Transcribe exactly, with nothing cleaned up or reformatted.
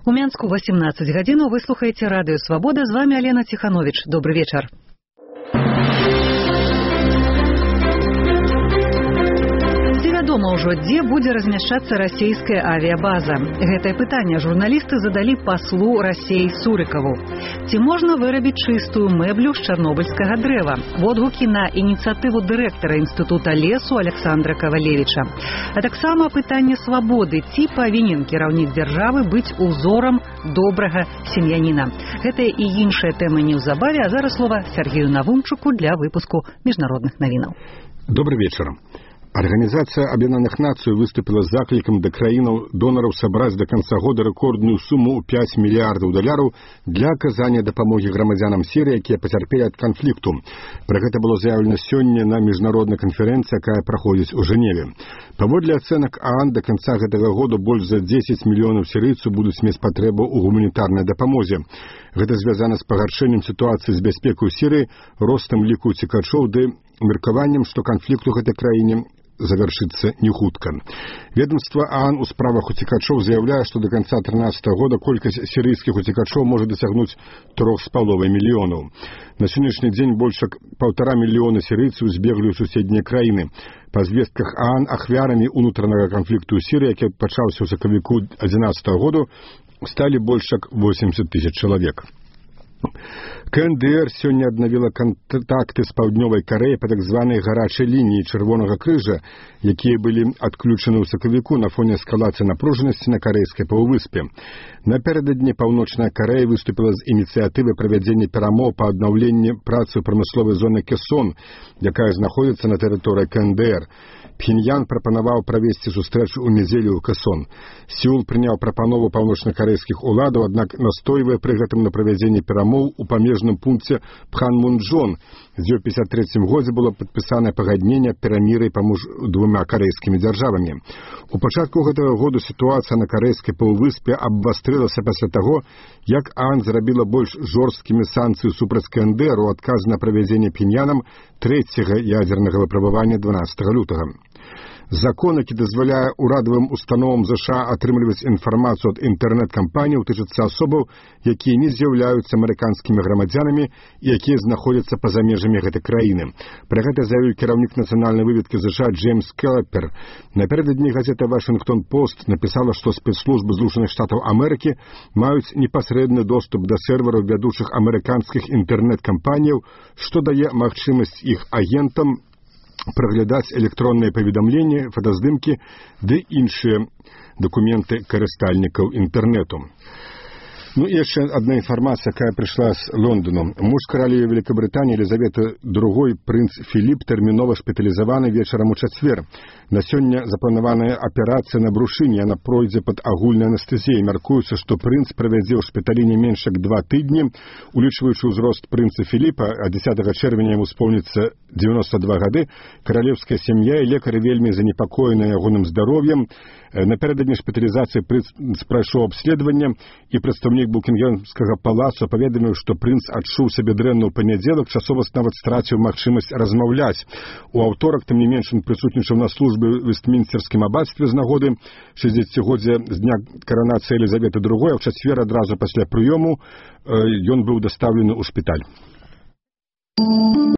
У Мянску восемнадцать гадзінаў вы слухаеце радыё Свабода, з вами Алена Тиханович. Добрый вечар. Вядома ўжо, дзе будзе размяшчацца расійская авіябаза. Гэтае пытанне журналісты задалі паслу Расеі Сурыкаву. Ці можна вырабіць чыстую мэблю з чарнобыльскага дрэва? Водгукі на ініцыятыву дырэктара Інстытута лесу Александра Кавалевіча. А таксама пытанне свабоды. Ці павінен кіраўнік дзяржавы быць узорам добрага сем'яніна? Гэтая і іншыя тэмы неўзабаве, а зараз слова Сергею Навумчуку для выпуску міжнародных навінаў. Добрый вечер. Организация Объединенных Наций выступила с закликом до краинов доноров собрать до конца года рекордную сумму пять миллиардов долларов для оказания допомоги громадянам Сирии, которые потерпели от конфликту. Про это было заявлено сегодня на международной конференции, которая проходит в Женеве. Паводле оценок ООН, до конца этого года больше за десять миллионов сирийцев будут иметь потребу у гуманитарной допомоги. Это связано с погоршением ситуации с безопасностью Сирии, ростом лику утекачов, да меркованием, что конфликт в этой краине завершится не хутка. Ведомство ООН у справах утекачов заявляет, что до конца две тысячи тринадцатого года колькость сирийских утекачов может достигнуть трех с половиной миллионов. На сегодняшний день больше полтора миллиона сирийцев сбегли в соседние краины. По звестках ООН ахвярами внутреннего конфликта у Сирии, который начался в сакавіку две тысячи одиннадцатого года, стали больше восемьдесят тысяч человек. КНДР сегодня обновила контакты с Паўднёвай Кореей по так званой горячей линии Червоного крыжа, якія были отключены у сакавіку на фоне эскалации напруженности на корейской полувыспе. Напередодні Паўночная Корея выступила с инициативой проведения перамоў по обновлению працы промысловой зоны Кесон, якая находится на территории КНДР. Пхеньян прапанаваў правесці сустрэчу ў нядзелю ў Кэсон. Сеул прыняў прапанову паўночнакарэйскіх уладаў, аднак настойвае пры гэтым на правядзенні перамоў у памежным пункце Пханмунджон, дзе ў пятьдесят третьем годзе было падпісанае пагадненне перамір'я паміж двума карэйскімі дзяржавамі. У пачатку гэтага года сітуацыя на карэйскай паўвыспе абвастрылася пасля таго, як ООН зрабіла больш жорсткімі санкцыі супраць КНДР у адказ на правядзенне Пхеньянам трэцяга ядзернага выпрабавання дванаццатага лютага. Закон, які дазваляе урадавым установам ЗША атрымліваць інфармацыю ад інтэрнэт-кампаній, тычыцца асобаў, якія не з'яўляюцца амерыканскімі грамадзянамі і якія знаходзяцца па-за межамі гэтай краіны. Пра гэта заявіў кіраўнік нацыянальнай выведкі ЗША Джеймс Келпер. Напярэдадні газета «Вашингтон-Пост» напісала, што спецслужбы Злучаных Штатаў Амерыкі маюць непасрэдны доступ да сервераў вядучых амерыканскіх інтэрнэт-кампаніяў, што дае магчымасць іх агентам праглядаць электронныя паведамленні, фотаздымкі ды іншыя дакументы карыстальнікаў інтэрнэту. Ну и еще одна информация, которая пришла с Лондона. Муж королевы Великобритании Елизаветы другой, принц Филипп, терминова шпитализованы вечером у четверг. На сегодня запланованная операция на брушине, она пройдет под агульной анестезией. Мяркуецца, что принц провядзе ў шпиталі не меньше к два тыдні. Улічваючы ўзрост принца Филиппа, а десятого чэрвеня ему исполнится девяносто два гады, королевская семья и лекары вельмі занепакоены ягоным здароўем. Напередодні шпитализации принц пройшоў обследование, и представник Букінгемскага палацу паведаміў, што прынц адчуў сябе дрэнна ў панядзелак, часова нават страціў магчымасць размаўляць. У аўторак, тым не менш, ён прысутнічаў на службе ў Вестмінстерскім аббацтве з нагоды шэсцідзесяцігоддзя з дня каранацыі Елізаветы другой, а ў чацвер адразу пасля прыёму ён быў дастаўлены ў шпіталь.